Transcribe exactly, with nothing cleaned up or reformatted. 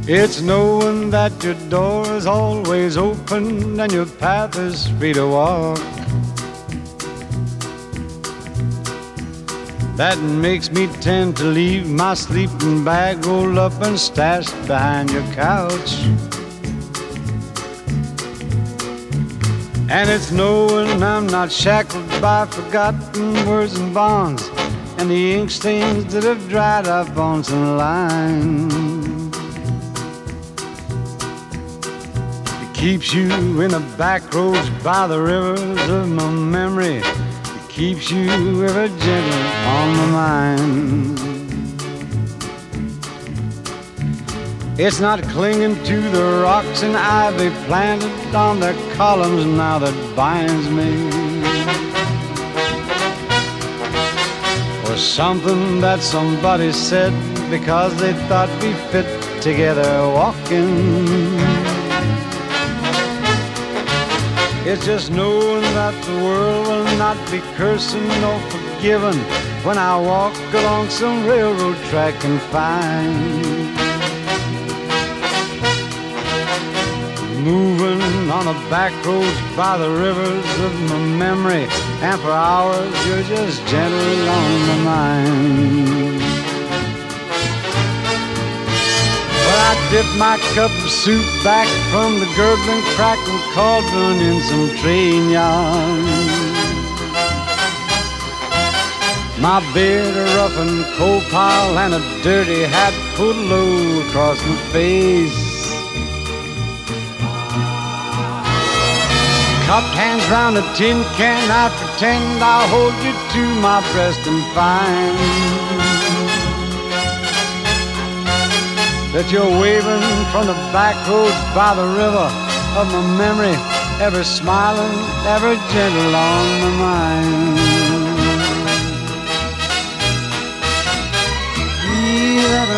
It's knowing that your door is always open and your path is free to walk. That makes me tend to leave my sleeping bag rolled up and stashed behind your couch. And it's knowing I'm not shackled by forgotten words and bonds and the ink stains that have dried up on some lines. It keeps you in the back roads by the rivers of my memory. It keeps you ever gentle on my mind. It's not clinging to the rocks and ivy planted on their columns now that binds me, or something that somebody said because they thought we fit together walking. It's just knowing that the world will not be cursing nor forgiving when I walk along some railroad track and find moving on the back roads by the rivers of my memory, and for hours you're just gentle on my mind. But I dip my cup of soup back from the gurgling, crackling cauldron in some train yard. My beard a roughened coal pile and a dirty hat pulled low across my face. Cupped hands round a tin can, I pretend I'll hold you to my breast and find that you're waving from the back roads by the river of my memory, ever smiling, ever gentle on my mind. Ever